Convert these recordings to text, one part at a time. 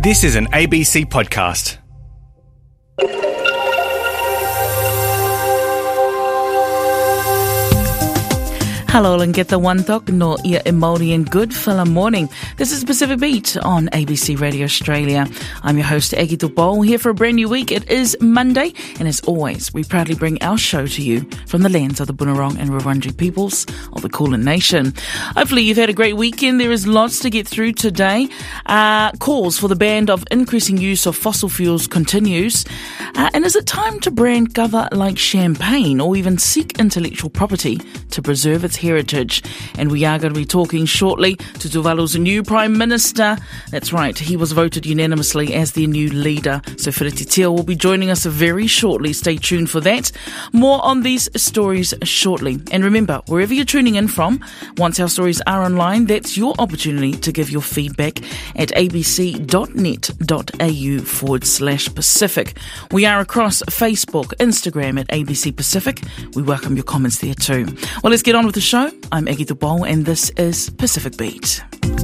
This is an ABC podcast. Hello, Langeta Wantok no ia e Māori and good fella morning. This is Pacific Beat on ABC Radio Australia. I'm your host, Aggie Tupou, here for a brand new week. It is Monday, and as always, we proudly bring our show to you from the lands of the Bunurong and Wurundjeri peoples of the Kulin Nation. Hopefully you've had a great weekend. There is lots to get through today. Calls for the ban of increasing use of fossil fuels continues. And is it time to brand cover like champagne or even seek intellectual property to preserve its heritage? And we are going to be talking shortly to Tuvalu's new Prime Minister. That's right, he was voted unanimously as their new leader. So Whiriti Teo will be joining us very shortly. Stay tuned for that. More on these stories shortly. And remember, wherever you're tuning in from, once our stories are online, that's your opportunity to give your feedback at abc.net.au/Pacific. We are across Facebook, Instagram at ABC Pacific. We welcome your comments there too. Well, let's get on with the show. I'm Aggie Tupou and this is Pacific Beat.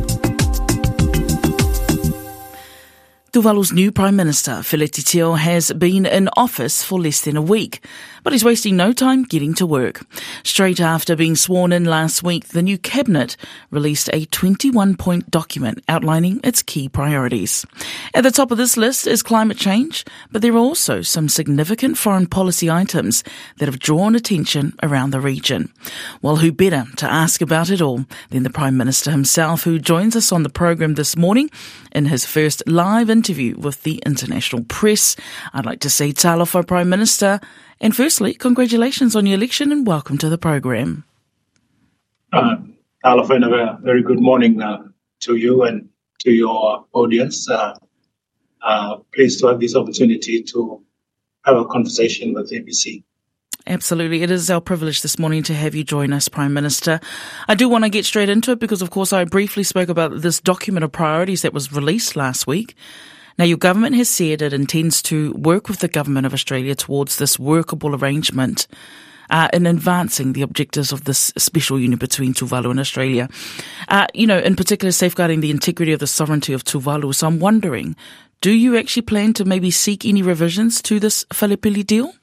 Tuvalu's new Prime Minister, Whiriti Teo, has been in office for less than a week, but he's wasting no time getting to work. Straight after being sworn in last week, the new cabinet released a 21-point document outlining its key priorities. At the top of this list is climate change, but there are also some significant foreign policy items that have drawn attention around the region. Well, who better to ask about it all than the Prime Minister himself, who joins us on the program this morning in his first live interview with the international press. I'd like to say talofa, Prime Minister, and firstly, congratulations on your election and welcome to the program. Talofa, and a very good morning to you and to your audience. Pleased to have this opportunity to have a conversation with ABC. Absolutely. It is our privilege this morning to have you join us, Prime Minister. I do want to get straight into it because, of course, I briefly spoke about this document of priorities that was released last week. Now, your government has said it intends to work with the Government of Australia towards this workable arrangement in advancing the objectives of this special union between Tuvalu and Australia. In particular, safeguarding the integrity of the sovereignty of Tuvalu. So I'm wondering, do you actually plan to maybe seek any revisions to this Whalepili deal?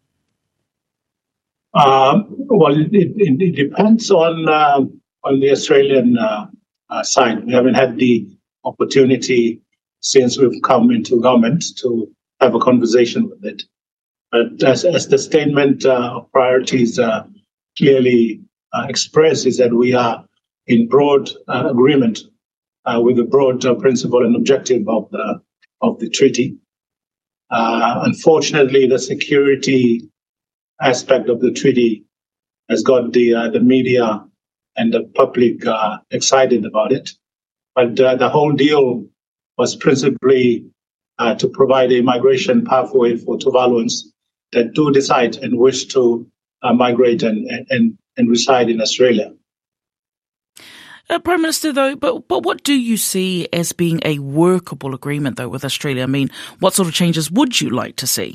Well, it depends on the Australian side. We haven't had the opportunity since we've come into government to have a conversation with it. But as the statement of priorities clearly expresses, that we are in broad agreement with the broad principle and objective of the treaty. Unfortunately, the security aspect of the treaty has got the media and the public excited about it. But the whole deal was principally to provide a migration pathway for Tuvaluans that do decide and wish to migrate and reside in Australia. Prime Minister, though, but what do you see as being a workable agreement, though, with Australia? I mean, what sort of changes would you like to see?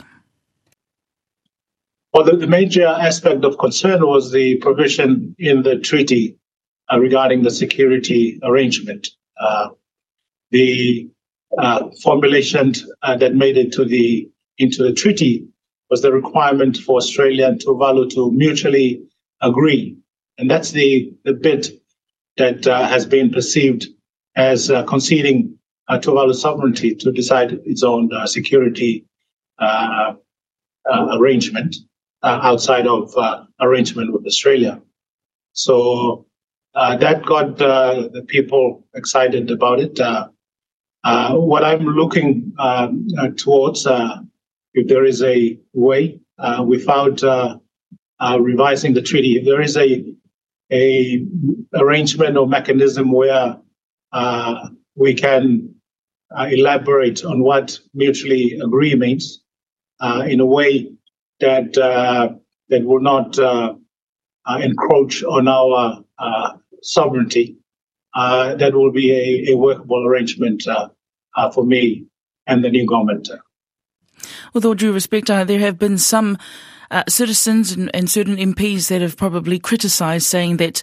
Well, the major aspect of concern was the provision in the treaty regarding the security arrangement. The formulation that made it into the treaty was the requirement for Australia and Tuvalu to mutually agree. And that's the bit that has been perceived as conceding Tuvalu's sovereignty to decide its own security arrangement. Outside of arrangement with Australia. So that got the people excited about it. What I'm looking towards, if there is a way without revising the treaty, if there is a arrangement or mechanism where we can elaborate on what mutually agree means in a way that will not encroach on our sovereignty, that will be a workable arrangement for me and the new government. With all due respect, there have been some citizens and certain MPs that have probably criticised, saying that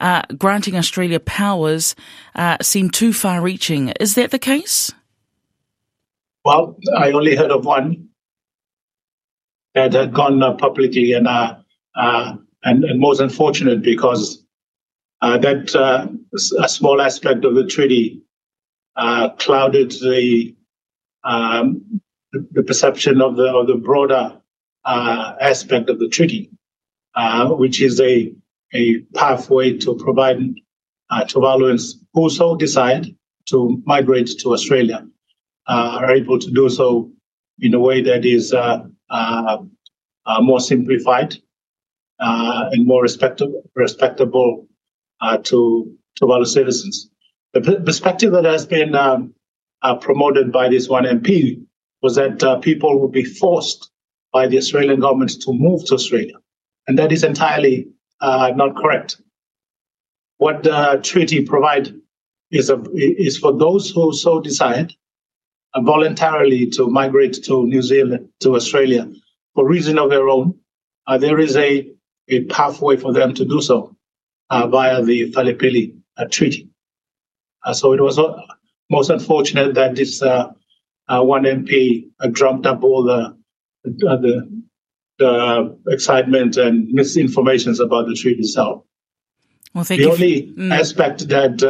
granting Australia powers seem too far-reaching. Is that the case? Well, I only heard of one that had gone publicly, and most unfortunate because that a small aspect of the treaty clouded the perception of the broader aspect of the treaty, which is a pathway to provide Tuvaluans who so decide to migrate to Australia are able to do so in a way that is more simplified and more respectable to Tuvalu citizens. The perspective that has been promoted by this one MP was that people would be forced by the Australian government to move to Australia, and that is entirely not correct. What the treaty provides is for those who so decide voluntarily to migrate to New Zealand, to Australia, for reason of their own. There is a pathway for them to do so via the Whalepili Treaty. So it was most unfortunate that this one MP drummed up all the excitement and misinformations about the treaty itself. Well, the only aspect that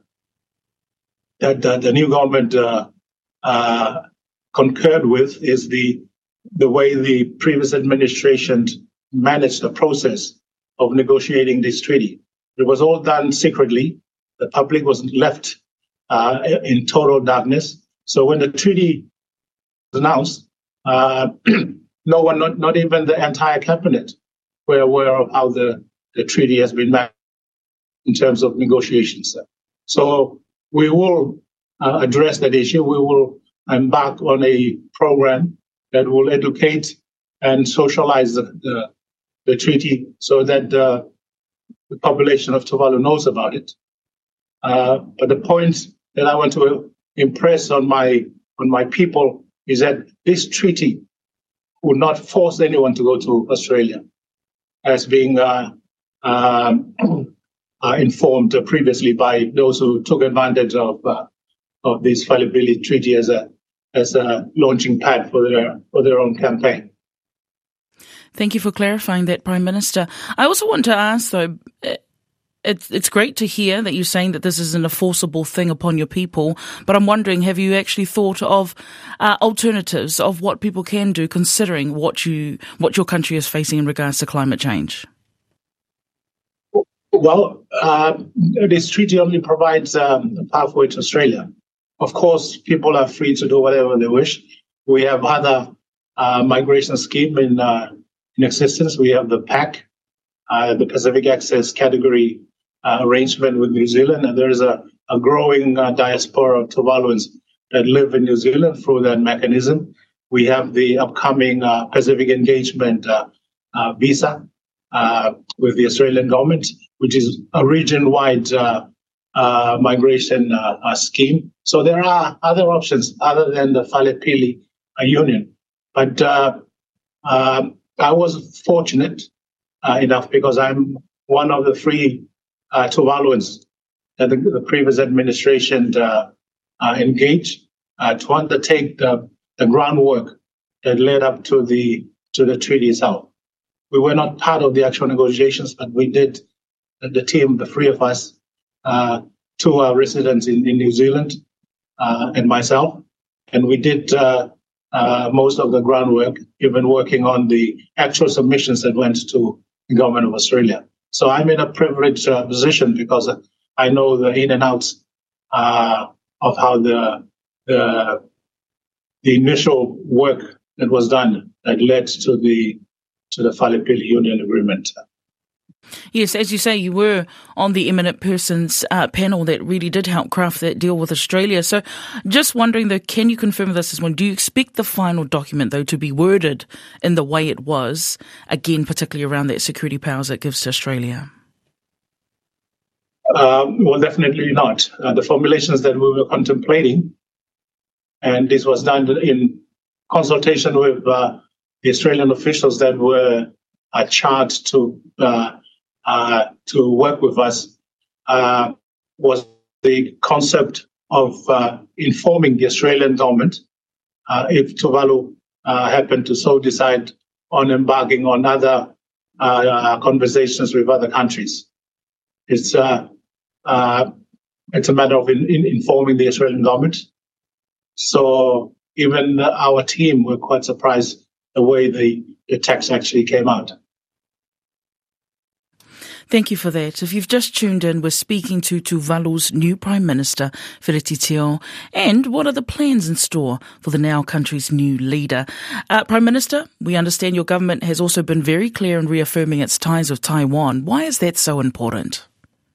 the new government concurred with is the way the previous administration managed the process of negotiating this treaty. It was all done secretly. The public was left in total darkness. So when the treaty was announced, no one, not even the entire cabinet, were aware of how the treaty has been managed in terms of negotiations. So we will address that issue. We will embark on a program that will educate and socialize the treaty so that the population of Tuvalu knows about it. But the point that I want to impress on my people is that this treaty will not force anyone to go to Australia, as being informed previously by those who took advantage of this Whalepili Treaty as a launching pad for their own campaign. Thank you for clarifying that, Prime Minister. I also want to ask, though, it's great to hear that you're saying that this isn't a forcible thing upon your people, but I'm wondering, have you actually thought of alternatives of what people can do, considering what your country is facing in regards to climate change? Well, this treaty only provides a pathway to Australia. Of course, people are free to do whatever they wish. We have other migration schemes in existence. We have the PAC, the Pacific Access Category arrangement with New Zealand, and there is a growing diaspora of Tuvaluans that live in New Zealand through that mechanism. We have the upcoming Pacific Engagement visa with the Australian government, which is a region-wide migration scheme. So there are other options other than the Whalepili Union. But I was fortunate enough because I'm one of the three Tuvaluans that the previous administration engaged to undertake the groundwork that led up to the treaty itself. We were not part of the actual negotiations, but we did, the team, the three of us, two are residents in New Zealand and myself, and we did most of the groundwork, even working on the actual submissions that went to the government of Australia. So I'm in a privileged position because I know the in and outs of how the initial work that was done that led to the Whalepili Union Agreement. Yes, as you say, you were on the Eminent Persons panel that really did help craft that deal with Australia. So just wondering, though, can you confirm this as well? Do you expect the final document, though, to be worded in the way it was, again, particularly around that security powers it gives to Australia? Well, definitely not. The formulations that we were contemplating, and this was done in consultation with the Australian officials that were charged to work with us, was the concept of informing the Australian government if Tuvalu happened to so decide on embarking on other conversations with other countries. It's a matter of informing the Australian government. So even our team were quite surprised the way the text actually came out. Thank you for that. If you've just tuned in, we're speaking to Tuvalu's new Prime Minister, Whiriti Teo, and what are the plans in store for the now country's new leader. Prime Minister, we understand your government has also been very clear in reaffirming its ties with Taiwan. Why is that so important?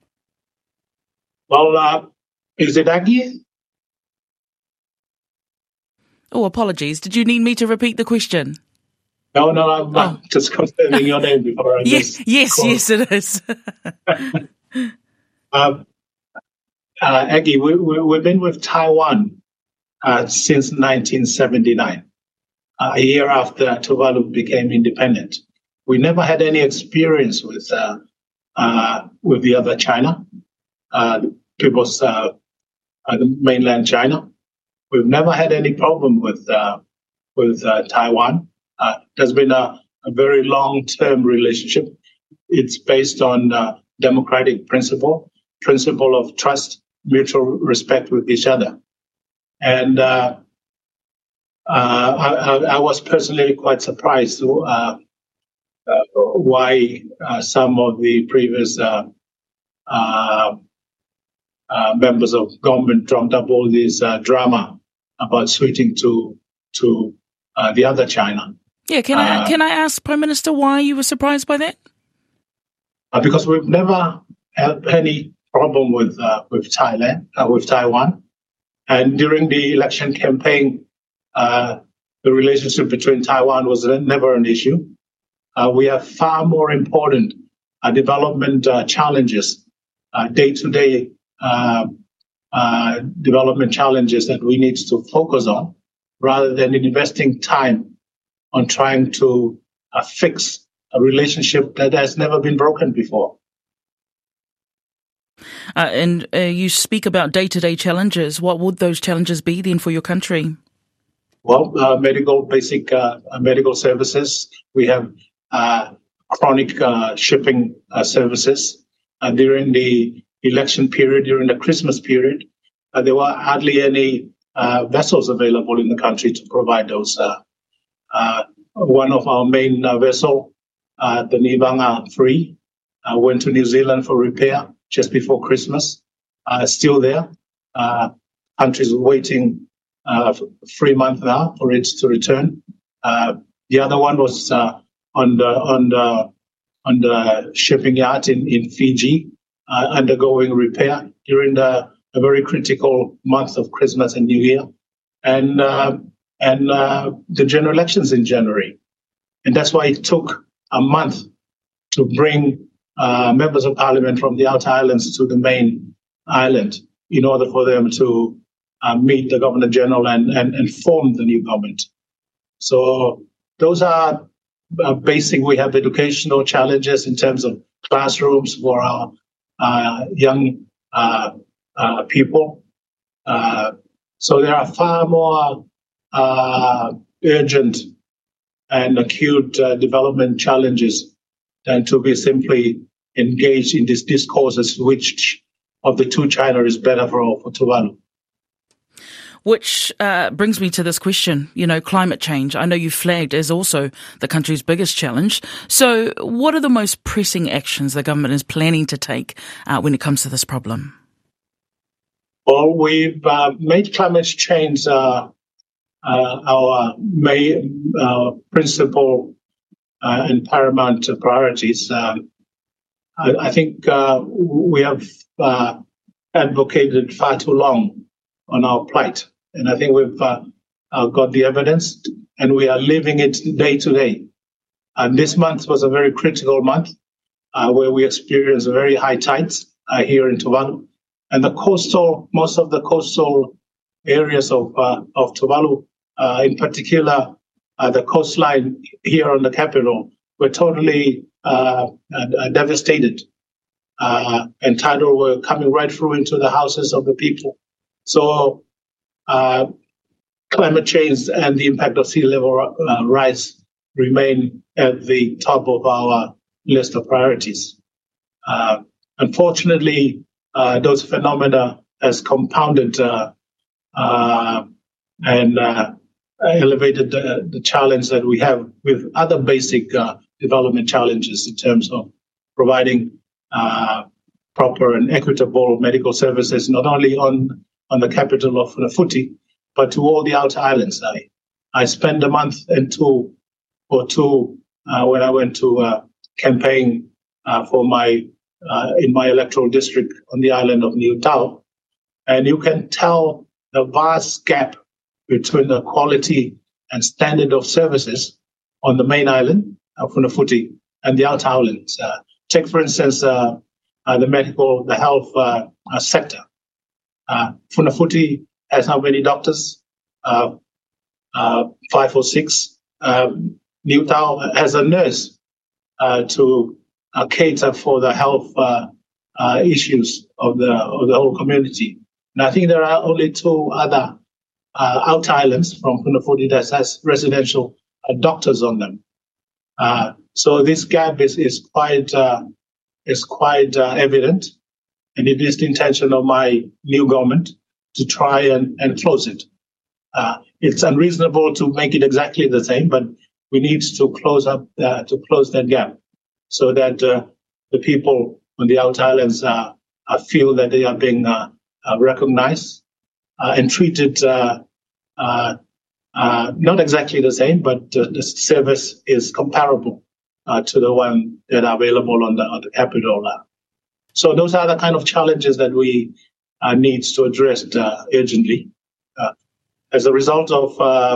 Well, is it Aggie? Oh, apologies. Did you need me to repeat the question? No, I'm just confirming your name before I Yes, it is. Aggie, we've been with Taiwan since 1979, a year after Tuvalu became independent. We never had any experience with the other China, the mainland China. We've never had any problem with Taiwan. There's been a very long-term relationship. It's based on democratic principle of trust, mutual respect with each other. And I was personally quite surprised why some of the previous members of government drummed up all this drama about switching to the other China. Yeah, can I ask, Prime Minister, why you were surprised by that? Because we've never had any problem with Taiwan, and during the election campaign, the relationship between Taiwan was never an issue. We have far more important development challenges, day-to-day development challenges that we need to focus on, rather than investing time on trying to fix a relationship that has never been broken before. And you speak about day-to-day challenges. What would those challenges be then for your country? Well, basic medical services. We have chronic shipping services. During the election period, during the Christmas period, there were hardly any vessels available in the country to provide those. One of our main vessel, the Nibanga 3, went to New Zealand for repair just before Christmas. Still there. Countries waiting 3 months now for it to return. The other one was on the shipping yard in Fiji, undergoing repair during a very critical month of Christmas and New Year, and the general elections in January. And that's why it took a month to bring members of parliament from the outer islands to the main island in order for them to meet the Governor General and form the new government. So those are basic. We have educational challenges in terms of classrooms for our young people. So there are far more urgent and acute development challenges than to be simply engaged in these discourses, which of the two China is better for Tuvalu. Which brings me to this question, climate change. I know you flagged as also the country's biggest challenge. So what are the most pressing actions the government is planning to take when it comes to this problem? Well, we've made climate change our main principal and paramount priorities. I think we have advocated far too long on our plight, and I think we've got the evidence, and we are living it day to day. And this month was a very critical month where we experienced very high tides here in Tuvalu, and most of the coastal areas of Tuvalu, in particular the coastline here on the capital, were totally devastated, and tidal were coming right through into the houses of the people. So climate change and the impact of sea level rise remain at the top of our list of priorities. Unfortunately, those phenomena has compounded and elevated the challenge that we have with other basic development challenges in terms of providing proper and equitable medical services, not only on the capital of Funafuti, but to all the outer islands. I spent a month and two when I went to campaign for in my electoral district on the island of Niu Tao, and you can tell the vast gap between the quality and standard of services on the main island of Funafuti and the outer islands. Take, for instance, the health sector. Funafuti has how many doctors? 5 or 6. Niu Tao has a nurse to cater for the health issues of the whole community. And I think there are only 2 other outer islands from Funafuti that has residential doctors on them. So this gap is quite evident, and it is the intention of my new government to try and close it. It's unreasonable to make it exactly the same, but we need to close that gap so that the people on the outer islands feel that they are being recognized and treated not exactly the same, but the service is comparable to the one that are available on the capital. So those are the kind of challenges that we need to address urgently. As a result of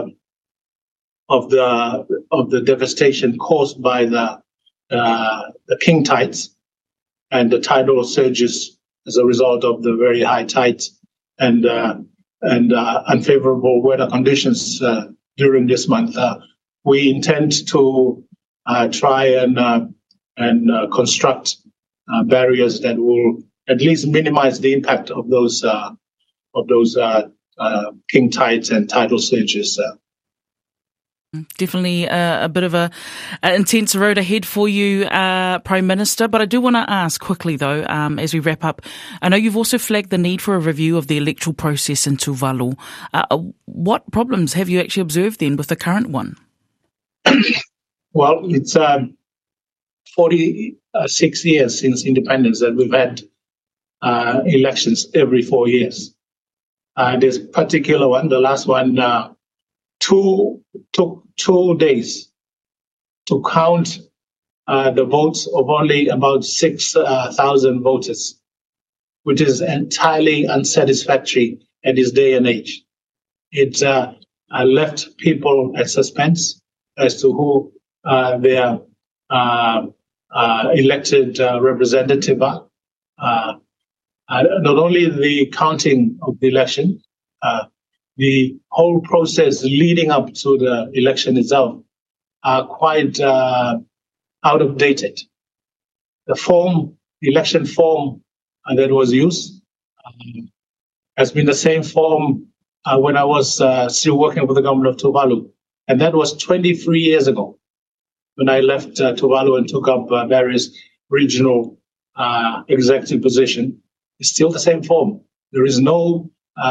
the devastation caused by the king tides and the tidal surges as a result of the very high tides and unfavorable weather conditions during this month, we intend to try and construct barriers that will at least minimize the impact of those king tides and tidal surges. Definitely a bit of an intense road ahead for you, Prime Minister. But I do want to ask quickly, though, as we wrap up, I know you've also flagged the need for a review of the electoral process in Tuvalu. What problems have you actually observed then with the current one? Well, it's 46 years since independence that we've had elections every 4 years. This particular one, the last one, took 2 days to count the votes of only about 6,000 voters, which is entirely unsatisfactory at this day and age. It left people at suspense as to who their elected representative are. Not only the counting of the election, the whole process leading up to the election itself are quite out of dated. The election form that was used has been the same form when I was still working for the government of Tuvalu. And that was 23 years ago when I left Tuvalu and took up various regional executive positions. It's still the same form. There is no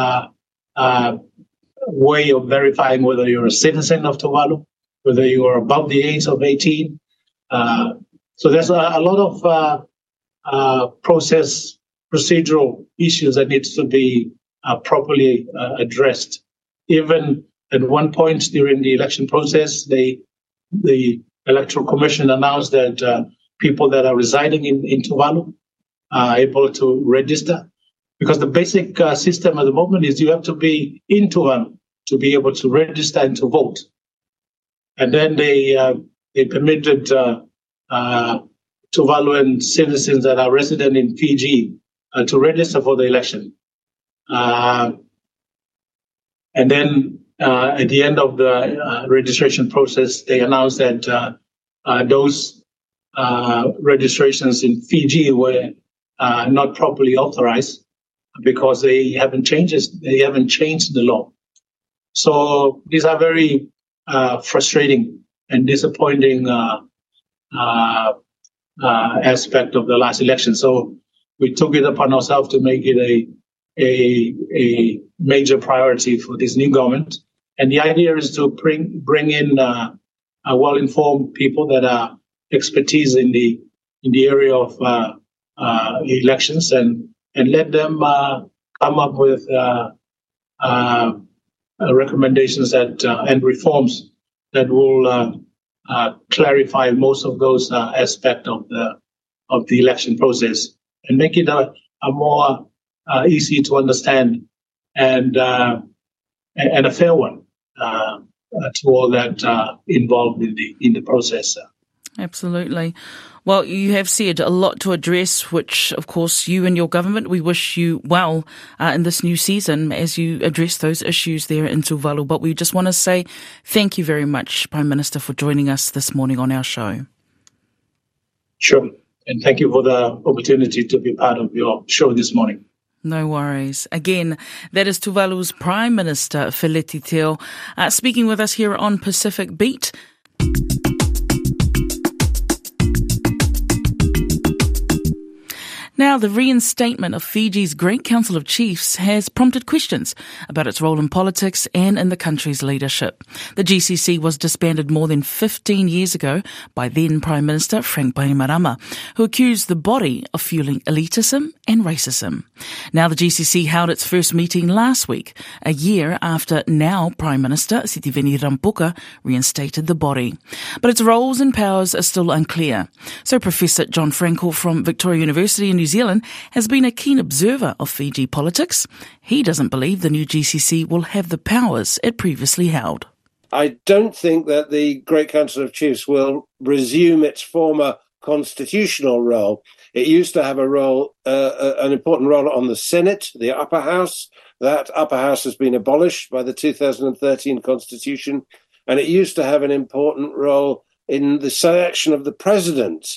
way of verifying whether you're a citizen of Tuvalu, whether you are above the age of 18. So there's a lot of procedural issues that needs to be properly addressed. Even at one point during the election process, the Electoral Commission announced that people that are residing in Tuvalu are able to register, because the basic system at the moment is you have to be in Tuvalu to be able to register and to vote. And then they permitted Tuvaluan citizens that are resident in Fiji to register for the election. And then at the end of the registration process, they announced that those registrations in Fiji were not properly authorized because they haven't changed the law. So these are very frustrating and disappointing aspect of the last election. So we took it upon ourselves to make it a major priority for this new government. And the idea is to bring in well-informed people that are expertise in the area of elections and let them come up with recommendations that and reforms that will clarify most of those aspects of the election process and make it a more easy to understand and a fair one to all that involved in the process. Absolutely. Well, you have said a lot to address, which, of course, you and your government, we wish you well in this new season as you address those issues there in Tuvalu. But we just want to say thank you very much, Prime Minister, for joining us this morning on our show. Sure. And thank you for the opportunity to be part of your show this morning. No worries. Again, that is Tuvalu's Prime Minister, Feleti Teo, speaking with us here on Pacific Beat. Now, the reinstatement of Fiji's Great Council of Chiefs has prompted questions about its role in politics and in the country's leadership. The GCC was disbanded more than 15 years ago by then Prime Minister Frank Bainimarama, who accused the body of fueling elitism and racism. Now, the GCC held its first meeting last week, a year after now Prime Minister Sitiveni Rabuka reinstated the body. But its roles and powers are still unclear. So Professor John Frankel from Victoria University in New Zealand has been a keen observer of Fiji politics. He doesn't believe the new GCC will have the powers it previously held. I don't think that the Great Council of Chiefs will resume its former constitutional role. It used to have a role, an important role on the Senate, the upper house. That upper house has been abolished by the 2013 Constitution, and it used to have an important role in the selection of the president.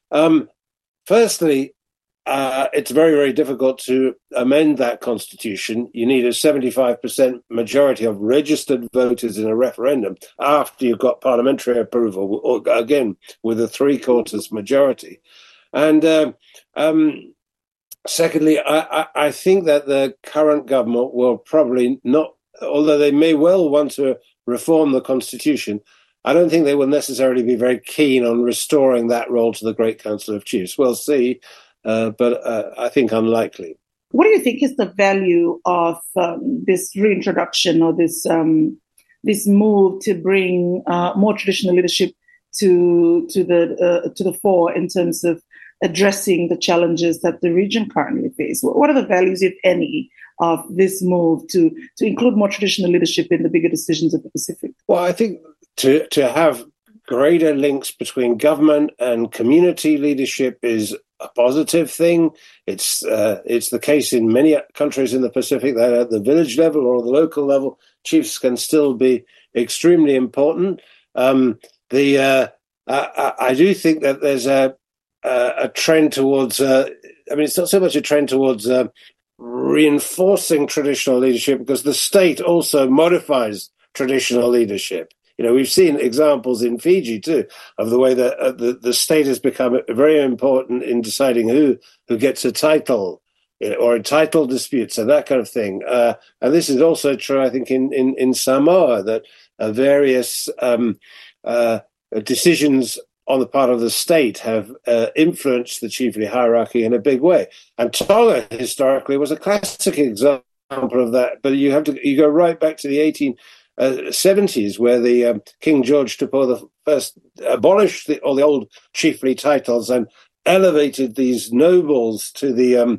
Firstly, it's very, very difficult to amend that constitution. You need a 75% majority of registered voters in a referendum after you've got parliamentary approval, or again, with a three-quarters majority. And secondly, I think that the current government will probably not, although they may well want to reform the constitution, I don't think they will necessarily be very keen on restoring that role to the Great Council of Chiefs. We'll see. But I think unlikely. What do you think is the value of this reintroduction or this move to bring more traditional leadership to the fore in terms of addressing the challenges that the region currently faces? What are the values, if any, of this move to include more traditional leadership in the bigger decisions of the Pacific? Well, I think to have greater links between government and community leadership is a positive thing. It's the case in many countries in the Pacific that at the village level or the local level, chiefs can still be extremely important. I do think that there's a trend towards. It's not so much a trend towards reinforcing traditional leadership, because the state also modifies traditional leadership. You know, we've seen examples in Fiji too of the way that the state has become very important in deciding who gets a title, or in title disputes and that kind of thing. And this is also true, I think, in Samoa, that various decisions on the part of the state have influenced the chiefly hierarchy in a big way. And Tonga historically was a classic example of that. But you go right back to the 1870s, where the King George Tupou I abolished all the old chiefly titles and elevated these nobles to the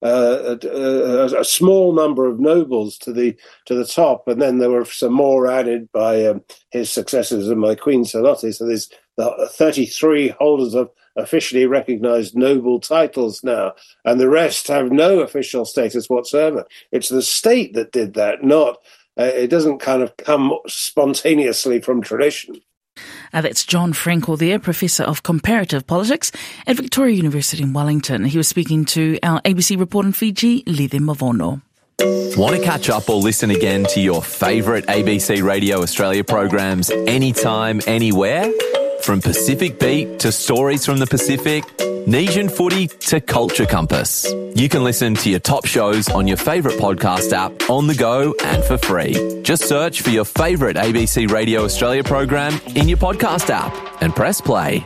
a small number of nobles to the top, and then there were some more added by his successors and by Queen Saloti. So there's the 33 holders of officially recognized noble titles now, and the rest have no official status whatsoever. It's the state that did that, not it doesn't kind of come spontaneously from tradition. That's John Frankel there, Professor of Comparative Politics at Victoria University in Wellington. He was speaking to our ABC reporter in Fiji, Lide Mavono. Want to catch up or listen again to your favourite ABC Radio Australia programs anytime, anywhere? From Pacific Beat to Stories from the Pacific, Nesian Footy to Culture Compass. You can listen to your top shows on your favourite podcast app on the go and for free. Just search for your favourite ABC Radio Australia program in your podcast app and press play.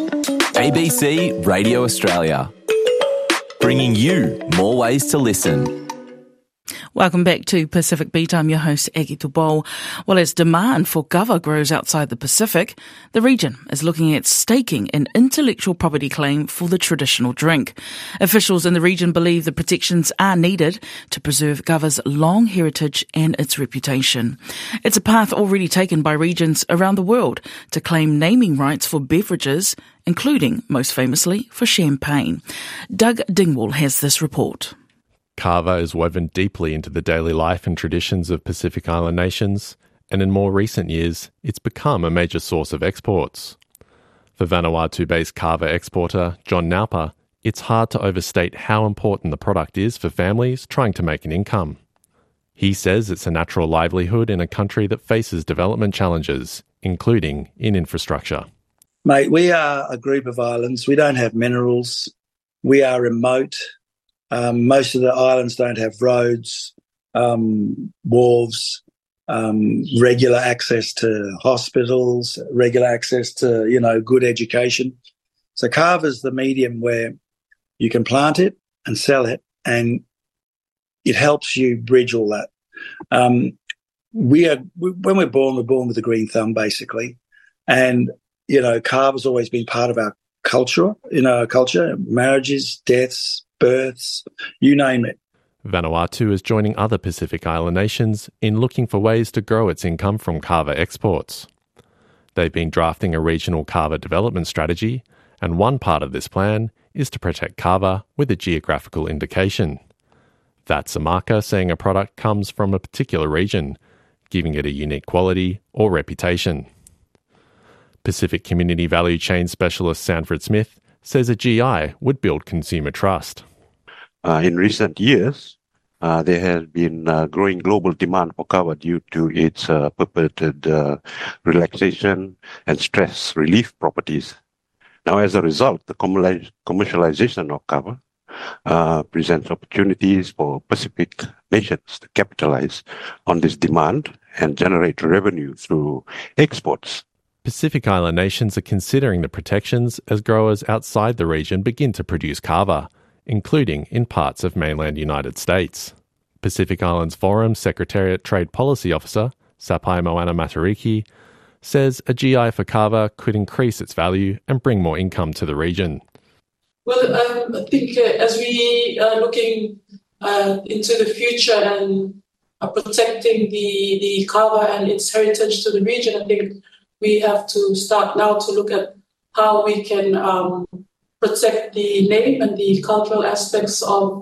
ABC Radio Australia, bringing you more ways to listen. Welcome back to Pacific Beat. I'm your host, Aggie Tubol. Well, as demand for kava grows outside the Pacific, the region is looking at staking an intellectual property claim for the traditional drink. Officials in the region believe the protections are needed to preserve kava's long heritage and its reputation. It's a path already taken by regions around the world to claim naming rights for beverages, including, most famously, for champagne. Doug Dingwall has this report. Kava is woven deeply into the daily life and traditions of Pacific Island nations, and in more recent years, it's become a major source of exports. For Vanuatu-based kava exporter John Naupa, it's hard to overstate how important the product is for families trying to make an income. He says it's a natural livelihood in a country that faces development challenges, including in infrastructure. Mate, we are a group of islands. We don't have minerals. We are remote. Most of the islands don't have roads, wharves, regular access to hospitals, regular access to, good education. So kava is the medium where you can plant it and sell it, and it helps you bridge all that. When we're born with a green thumb, basically. And, kava's always been part of our culture, marriages, deaths, births, you name it. Vanuatu is joining other Pacific Island nations in looking for ways to grow its income from kava exports. They've been drafting a regional kava development strategy, and one part of this plan is to protect kava with a geographical indication. That's a marker saying a product comes from a particular region, giving it a unique quality or reputation. Pacific Community Value Chain Specialist Sanford Smith says a GI would build consumer trust. In recent years, there has been growing global demand for kava due to its purported relaxation and stress relief properties. Now, as a result, the commercialization of kava presents opportunities for Pacific nations to capitalize on this demand and generate revenue through exports. Pacific Island nations are considering the protections as growers outside the region begin to produce kava, including in parts of mainland United States. Pacific Islands Forum Secretariat Trade Policy Officer Sapai Moana Matariki says a GI for kava could increase its value and bring more income to the region. Well, I think as we are looking into the future and protecting the kava and its heritage to the region, I think we have to start now to look at how we can protect the name and the cultural aspects of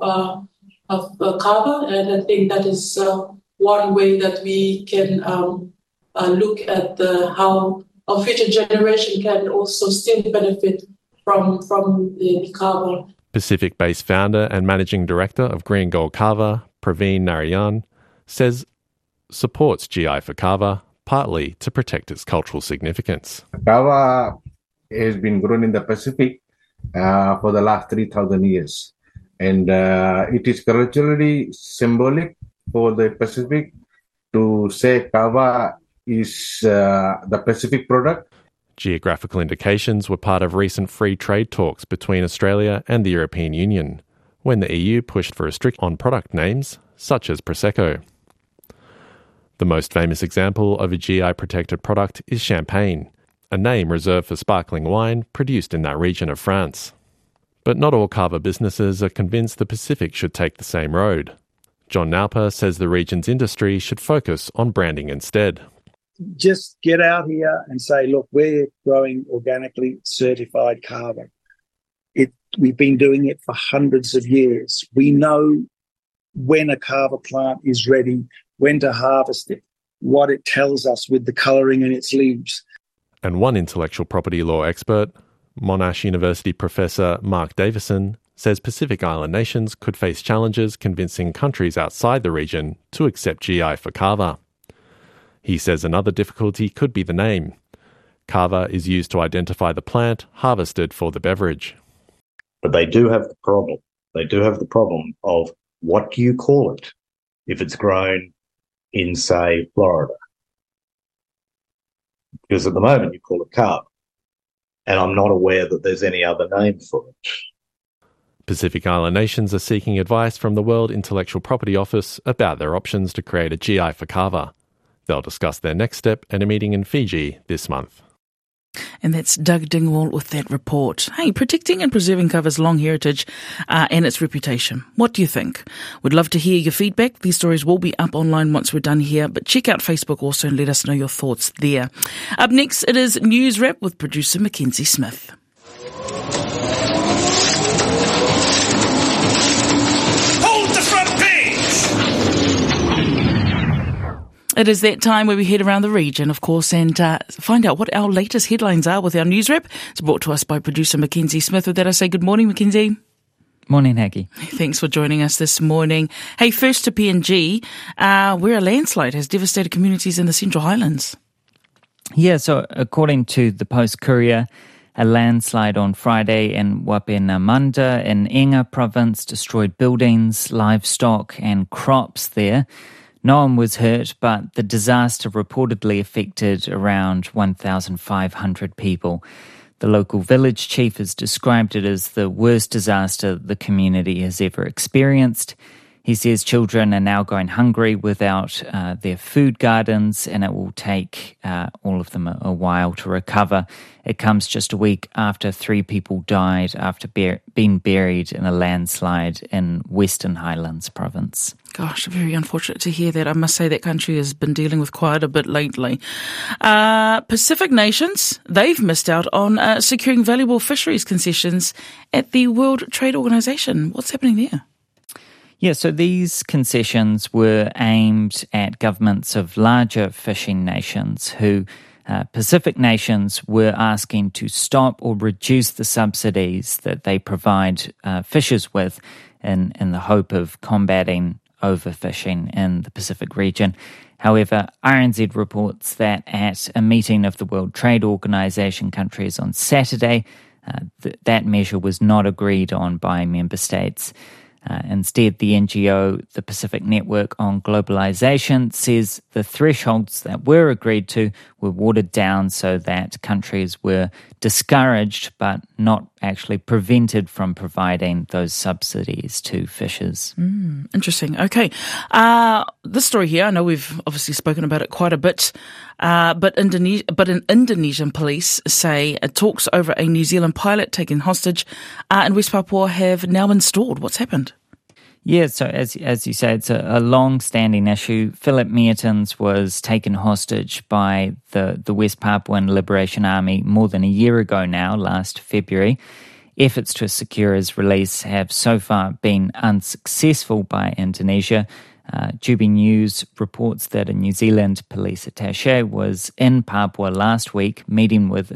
kava, and I think that is one way that we can look at how our future generation can also still benefit from the kava. Pacific-based founder and managing director of Green Gold Kava, Praveen Narayan, says supports GI for kava partly to protect its cultural significance. Kava has been grown in the Pacific for the last 3,000 years. And it is culturally symbolic for the Pacific to say kava is the Pacific product. Geographical indications were part of recent free trade talks between Australia and the European Union, when the EU pushed for a strict on product names, such as Prosecco. The most famous example of a GI-protected product is champagne, a name reserved for sparkling wine produced in that region of France. But not all kava businesses are convinced the Pacific should take the same road. John Naupa says the region's industry should focus on branding instead. Just get out here and say, look, we're growing organically certified kava. We've been doing it for hundreds of years. We know when a kava plant is ready, when to harvest it, what it tells us with the colouring in its leaves. And one intellectual property law expert, Monash University professor Mark Davison, says Pacific Island nations could face challenges convincing countries outside the region to accept GI for kava. He says another difficulty could be the name. Kava is used to identify the plant harvested for the beverage. But they do have the problem. They do have the problem of what do you call it if it's grown in, say, Florida? Because at the moment you call it kava, and I'm not aware that there's any other name for it. Pacific Island nations are seeking advice from the World Intellectual Property Office about their options to create a GI for kava. They'll discuss their next step at a meeting in Fiji this month. And that's Doug Dingwall with that report. Hey, protecting and preserving kava's long heritage and its reputation. What do you think? We'd love to hear your feedback. These stories will be up online once we're done here, but check out Facebook also and let us know your thoughts there. Up next, it is News Wrap with producer Mackenzie Smith. Hold the front page! It is that time where we head around the region, of course, and find out what our latest headlines are with our news wrap. It's brought to us by producer Mackenzie Smith. With that, I say good morning, Mackenzie. Morning, Aggie. Thanks for joining us this morning. Hey, first to PNG, where a landslide has devastated communities in the Central Highlands. Yeah, so according to the Post-Courier, a landslide on Friday in Wapenamanda in Enga province destroyed buildings, livestock and crops there. No one was hurt, but the disaster reportedly affected around 1,500 people. The local village chief has described it as the worst disaster the community has ever experienced. He says children are now going hungry without their food gardens, and it will take all of them a while to recover. It comes just a week after 3 people died after being buried in a landslide in Western Highlands province. Gosh, very unfortunate to hear that. I must say that country has been dealing with quite a bit lately. Pacific nations, they've missed out on securing valuable fisheries concessions at the World Trade Organization. What's happening there? Yeah, so these concessions were aimed at governments of larger fishing nations who Pacific nations were asking to stop or reduce the subsidies that they provide fishers with in the hope of combating overfishing in the Pacific region. However, RNZ reports that at a meeting of the World Trade Organization countries on Saturday, that measure was not agreed on by member states. Instead, the NGO, the Pacific Network on Globalization, says the thresholds that were agreed to were watered down so that countries were discouraged but not actually prevented from providing those subsidies to fishers. Interesting. Okay. This story here, I know we've obviously spoken about it quite a bit, but an Indonesian police say talks over a New Zealand pilot taken hostage in West Papua have now been stalled. What's happened? Yeah, so as you say, it's a long-standing issue. Philip Meertens was taken hostage by the West Papuan Liberation Army more than a year ago now, last February. Efforts to secure his release have so far been unsuccessful by Indonesia. Jubi News reports that a New Zealand police attaché was in Papua last week meeting with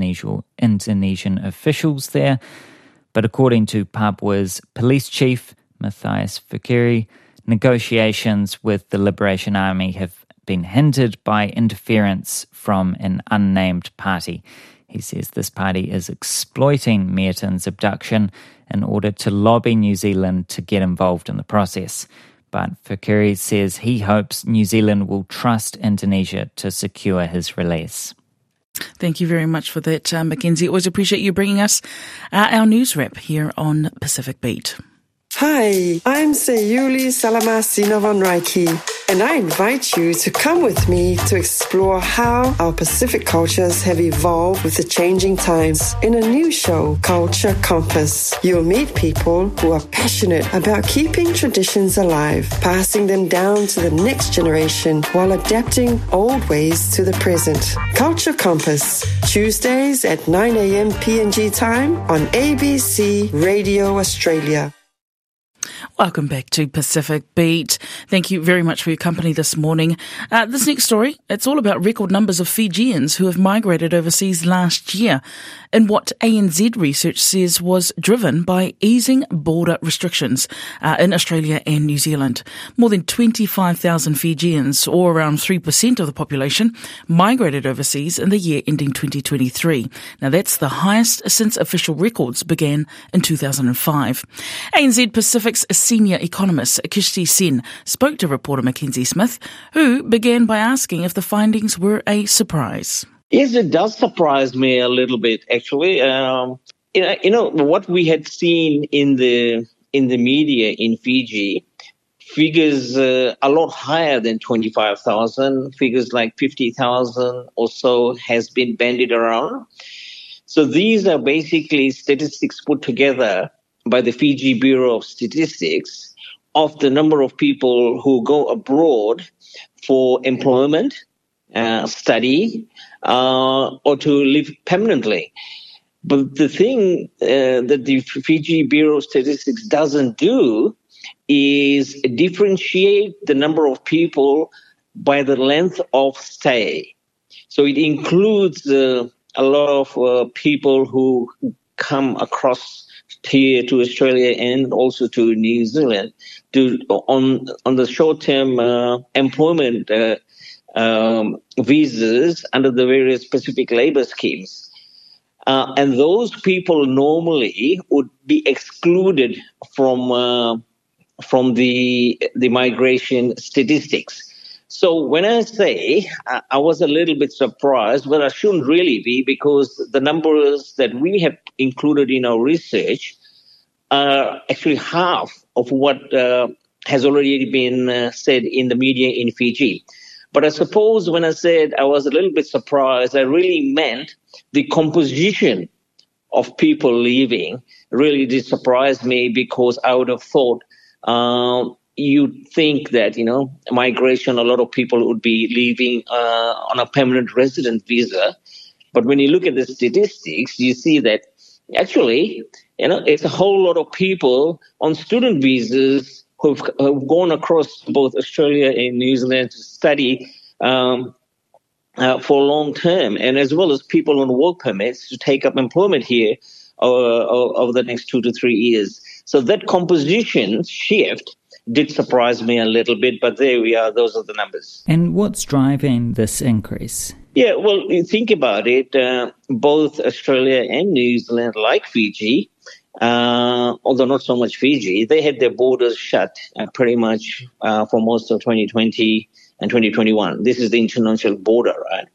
Indonesian officials there. But according to Papua's police chief, Matthias Fikiri, negotiations with the Liberation Army have been hindered by interference from an unnamed party. He says this party is exploiting Meertens' abduction in order to lobby New Zealand to get involved in the process. But Fikiri says he hopes New Zealand will trust Indonesia to secure his release. Thank you very much for that, Mackenzie. Always appreciate you bringing us our news wrap here on Pacific Beat. Hi, I'm Sayuli Salamasinovanraiki, and I invite you to come with me to explore how our Pacific cultures have evolved with the changing times in a new show, Culture Compass. You'll meet people who are passionate about keeping traditions alive, passing them down to the next generation while adapting old ways to the present. Culture Compass, Tuesdays at 9 a.m. PNG time on ABC Radio Australia. Welcome back to Pacific Beat. Thank you very much for your company this morning. This next story, it's all about record numbers of Fijians who have migrated overseas last year in what ANZ research says was driven by easing border restrictions in Australia and New Zealand. More than 25,000 Fijians, or around 3% of the population, migrated overseas in the year ending 2023. Now that's the highest since official records began in 2005. ANZ Pacific's senior economist Kishti Sen spoke to reporter Mackenzie Smith, who began by asking if the findings were a surprise. Yes, it does surprise me a little bit, actually. What we had seen in the media in Fiji, figures a lot higher than 25,000, figures like 50,000 or so has been bandied around. So these are basically statistics put together by the Fiji Bureau of Statistics of the number of people who go abroad for employment, study, or to live permanently. But the thing that the Fiji Bureau of Statistics doesn't do is differentiate the number of people by the length of stay. So it includes a lot of people who come across here to Australia and also to New Zealand on the short-term employment visas under the various specific labor schemes. And those people normally would be excluded from the migration statistics. So when I say I was a little bit surprised, but I shouldn't really be, because the numbers that we have included in our research are actually half of what has already been said in the media in Fiji. But I suppose when I said I was a little bit surprised, I really meant the composition of people leaving really did surprise me, because I would have thought you'd think that, migration, a lot of people would be leaving on a permanent resident visa. But when you look at the statistics, you see that actually, it's a whole lot of people on student visas who've gone across both Australia and New Zealand to study for long term, and as well as people on work permits to take up employment here over the next 2 to 3 years. So that composition shift did surprise me a little bit, but there we are. Those are the numbers. And what's driving this increase? Yeah, well, you think about it, both Australia and New Zealand, like Fiji, although not so much Fiji, they had their borders shut pretty much for most of 2020 and 2021. This is the international border, right?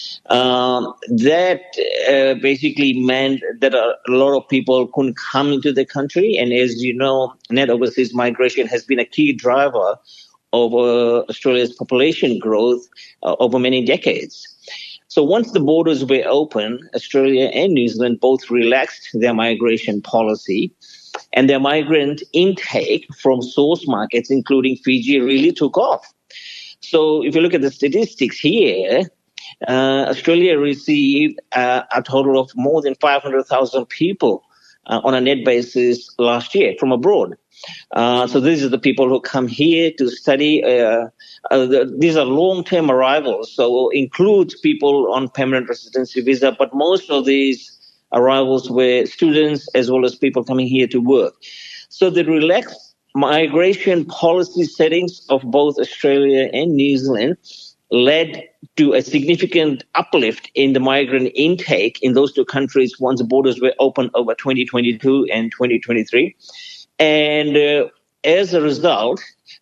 That basically meant that a lot of people couldn't come into the country. And as you know, net overseas migration has been a key driver of Australia's population growth over many decades. So once the borders were open, Australia and New Zealand both relaxed their migration policy, and their migrant intake from source markets, including Fiji, really took off. So if you look at the statistics here, Australia received a total of more than 500,000 people on a net basis last year from abroad. So these are the people who come here to study. These are long-term arrivals, so includes people on permanent residency visa, but most of these arrivals were students as well as people coming here to work. So the relaxed migration policy settings of both Australia and New Zealand led to a significant uplift in the migrant intake in those two countries once the borders were open over 2022 and 2023. And as a result,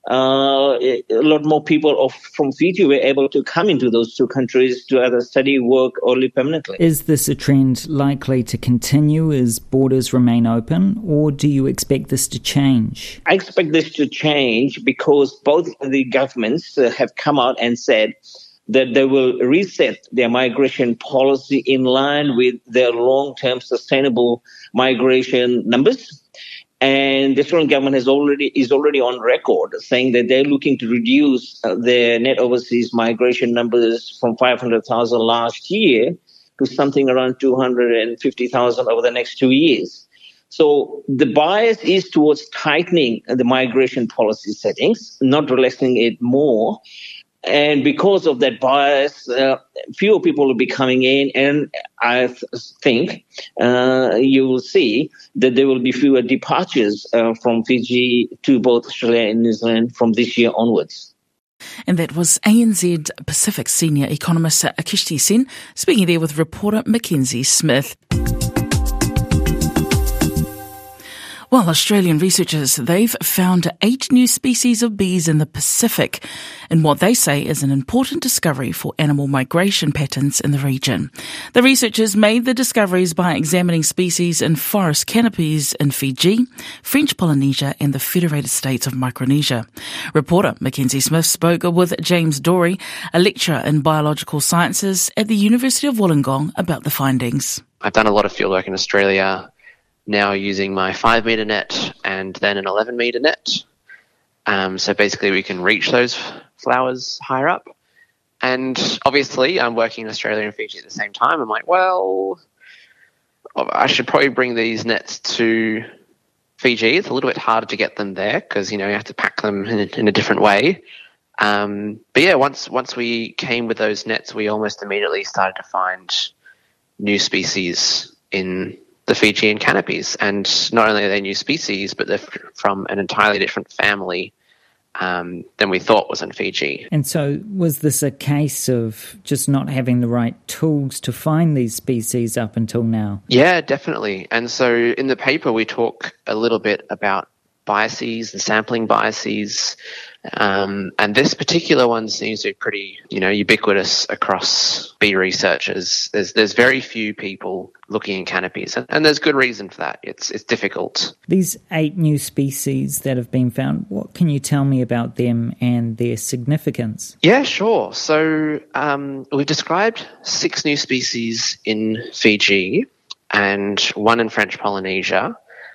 a lot more people from Fiji were able to come into those two countries to either study, work, or live permanently. Is this a trend likely to continue as borders remain open, or do you expect this to change? I expect this to change because both the governments have come out and said that they will reset their migration policy in line with their long-term sustainable migration numbers. And the Australian government is already on record saying that they're looking to reduce their net overseas migration numbers from 500,000 last year to something around 250,000 over the next 2 years. So the bias is towards tightening the migration policy settings, not relaxing it more. And because of that bias, fewer people will be coming in, and I think you will see that there will be fewer departures from Fiji to both Australia and New Zealand from this year onwards. And that was ANZ Pacific Senior Economist Kishti Sen speaking there with reporter Mackenzie Smith. Well, Australian researchers, they've found 8 new species of bees in the Pacific in what they say is an important discovery for animal migration patterns in the region. The researchers made the discoveries by examining species in forest canopies in Fiji, French Polynesia and the Federated States of Micronesia. Reporter Mackenzie Smith spoke with James Dorey, a lecturer in biological sciences at the University of Wollongong, about the findings. I've done a lot of fieldwork in Australia, now using my 5-metre net and then an 11-metre net. So basically we can reach those flowers higher up. And obviously I'm working in Australia and Fiji at the same time. I'm like, well, I should probably bring these nets to Fiji. It's a little bit harder to get them there because, you have to pack them in a different way. But yeah, once we came with those nets, we almost immediately started to find new species in the Fijian canopies, and not only are they new species, but they're from an entirely different family than we thought was in Fiji. And so was this a case of just not having the right tools to find these species up until now? Yeah, definitely. And so in the paper we talk a little bit about biases and sampling biases, and this particular one seems to be pretty, ubiquitous across bee researchers. There's very few people looking in canopies, and there's good reason for that. It's difficult. These 8 new species that have been found, what can you tell me about them and their significance? Yeah, sure. So we've described 6 new species in Fiji and 1 in French Polynesia.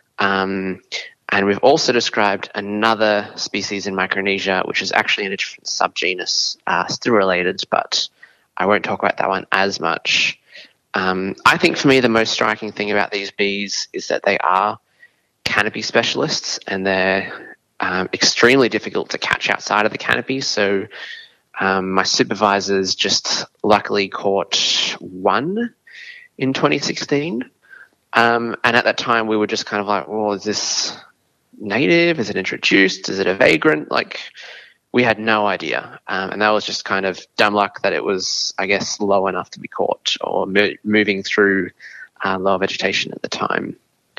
And we've also described another species in Micronesia, which is actually in a different subgenus, still related, but I won't talk about that one as much. I think for me the most striking thing about these bees is that they are canopy specialists, and they're extremely difficult to catch outside of the canopy. So my supervisors just luckily caught 1 in 2016. And at that time we were just kind of like, well, is this native? Is it introduced? Is it a vagrant? We had no idea. And that was just kind of dumb luck that it was, I guess, low enough to be caught or moving through lower vegetation at the time.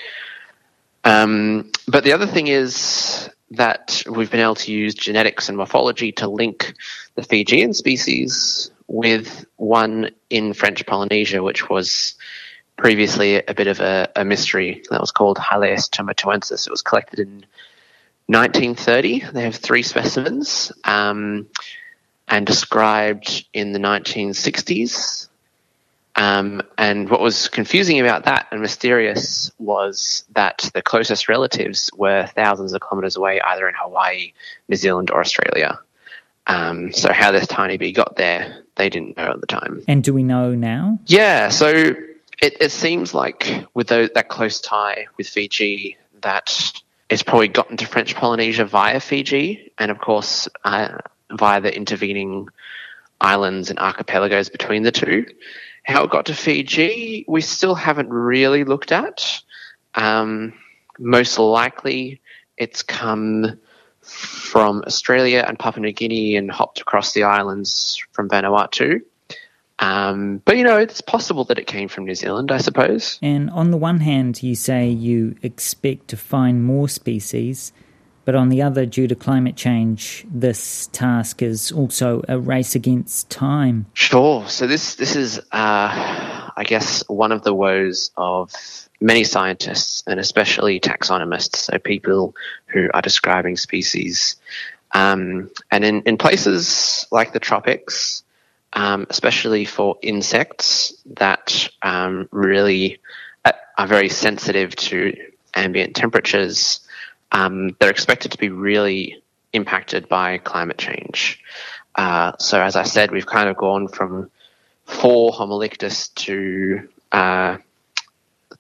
But the other thing is that we've been able to use genetics and morphology to link the Fijian species with 1 in French Polynesia, which was previously a bit of a mystery. That was called Hylaeus tomatuensis. It was collected in 1930. They have 3 specimens and described in the 1960s. And what was confusing about that and mysterious was that the closest relatives were thousands of kilometres away, either in Hawaii, New Zealand or Australia. So how this tiny bee got there, they didn't know at the time. And do we know now? Yeah, so it seems like with that close tie with Fiji, that it's probably gotten to French Polynesia via Fiji, and of course via the intervening islands and archipelagos between the two. How it got to Fiji, we still haven't really looked at. Most likely it's come from Australia and Papua New Guinea and hopped across the islands from Vanuatu. But, it's possible that it came from New Zealand, I suppose. And on the one hand, you say you expect to find more species, but on the other, due to climate change, this task is also a race against time. Sure. So this is, I guess, one of the woes of many scientists, and especially taxonomists, so people who are describing species. And in places like the tropics, especially for insects that really are very sensitive to ambient temperatures, they're expected to be really impacted by climate change. So as I said, we've kind of gone from 4 Homolictus to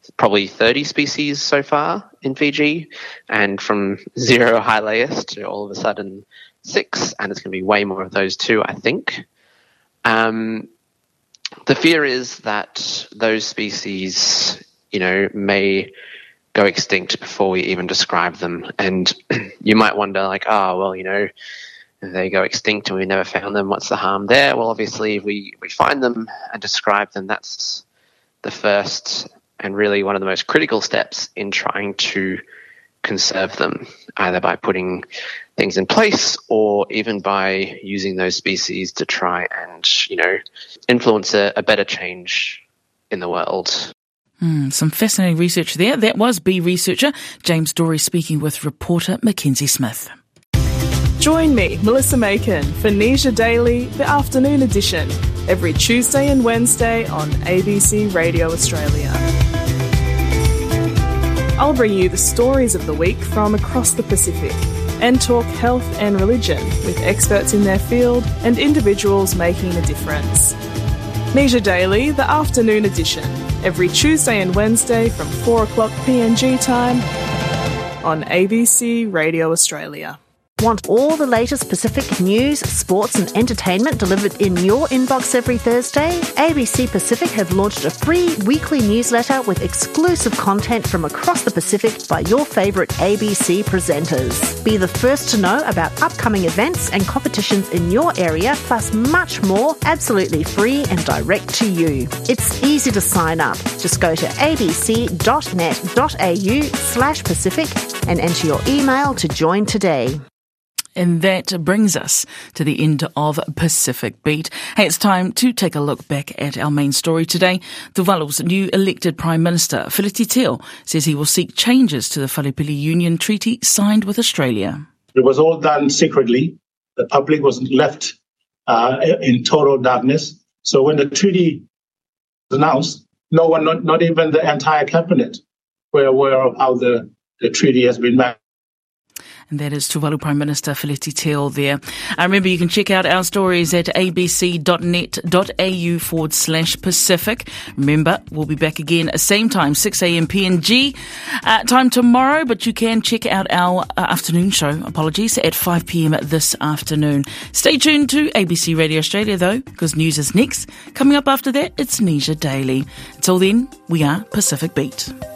probably 30 species so far in Fiji, and from 0 hylaeus to all of a sudden 6, and it's going to be way more of those too, I think. The fear is that those species, may go extinct before we even describe them. And you might wonder, like, if they go extinct and we never found them, what's the harm there? Well, obviously, if we find them and describe them, that's the first and really one of the most critical steps in trying to conserve them, either by putting things in place or even by using those species to try and, influence a better change in the world. Some fascinating research there. That was Bee researcher James Dorey speaking with reporter Mackenzie Smith. Join me, Melissa Macon, for Nisha Daily, the afternoon edition, every Tuesday and Wednesday on ABC Radio Australia. I'll bring you the stories of the week from across the Pacific and talk health and religion with experts in their field and individuals making a difference. Nisha Daily, the afternoon edition, every Tuesday and Wednesday from 4 o'clock PNG time on ABC Radio Australia. Want all the latest Pacific news, sports and entertainment delivered in your inbox every Thursday? ABC Pacific have launched a free weekly newsletter with exclusive content from across the Pacific by your favourite ABC presenters. Be the first to know about upcoming events and competitions in your area, plus much more absolutely free and direct to you. It's easy to sign up. Just go to abc.net.au/Pacific and enter your email to join today. And that brings us to the end of Pacific Beat. Hey, it's time to take a look back at our main story today. Tuvalu's new elected Prime Minister, Feleti Teo, says he will seek changes to the Whalepili Union Treaty signed with Australia. It was all done secretly. The public was left in total darkness. So when the treaty was announced, no one, not even the entire cabinet, were aware of how the treaty has been managed. And that is Tuvalu Prime Minister Feleti Teo there. Remember, you can check out our stories at abc.net.au/Pacific. Remember, we'll be back again at same time, 6 a.m. PNG time tomorrow, but you can check out our afternoon show, at 5 p.m. this afternoon. Stay tuned to ABC Radio Australia, though, because news is next. Coming up after that, it's Nisha Daily. Until then, we are Pacific Beat.